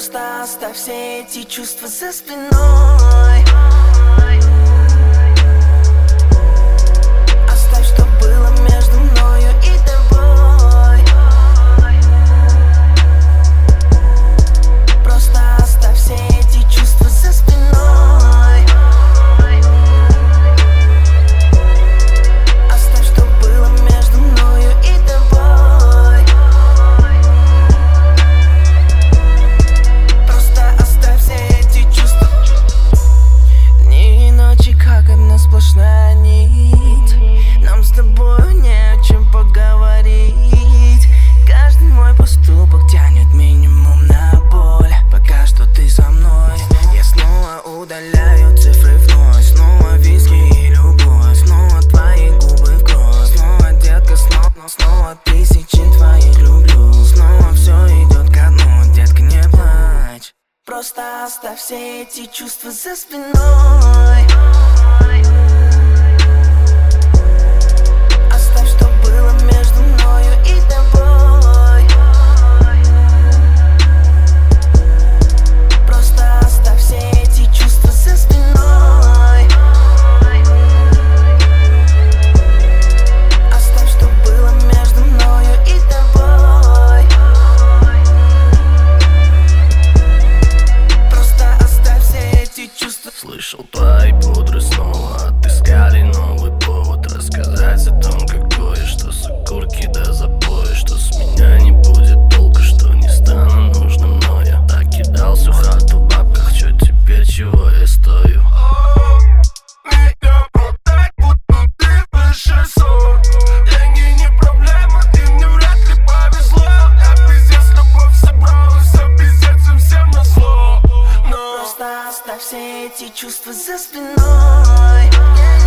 Просто оставь все эти чувства за спиной. Оставь, что было между мною и тобой. Просто оставь все эти чувства за спиной. Оставь, что было между мною и тобой. Просто оставь все эти чувства. Дни и ночи как одна сплошная нить. Нам с тобою не о чем поговорить. Каждый мой поступок тянет минимум на боль. Пока что ты со мной. Я снова удаляю цифры вновь. Снова виски и любовь. Снова твои губы в кровь. Снова, детка, снова тысячи твоих люблю. Снова все идет ко дну, детка, не плачь. Просто оставь все эти чувства за спиной. Оставь, что было между мною и тобой. Просто оставь все эти чувства за спиной. Оставь, что было между мною и тобой. Просто оставь все эти чувства. Слышал, твои пудры снова отыскали новый повод рассказать о том, какое, что с окурки до запоя, что с меня не будет толка, что не стану нужным, но я так кидал всю хату в бабках, чё теперь, чего я стою? Меня продать, будто ты выше сот. Деньги не проблема, и мне вряд ли повезло. Я пиздец, любовь собралась, а пиздец им всем назло. Но Просто оставь все эти чувства за спиной.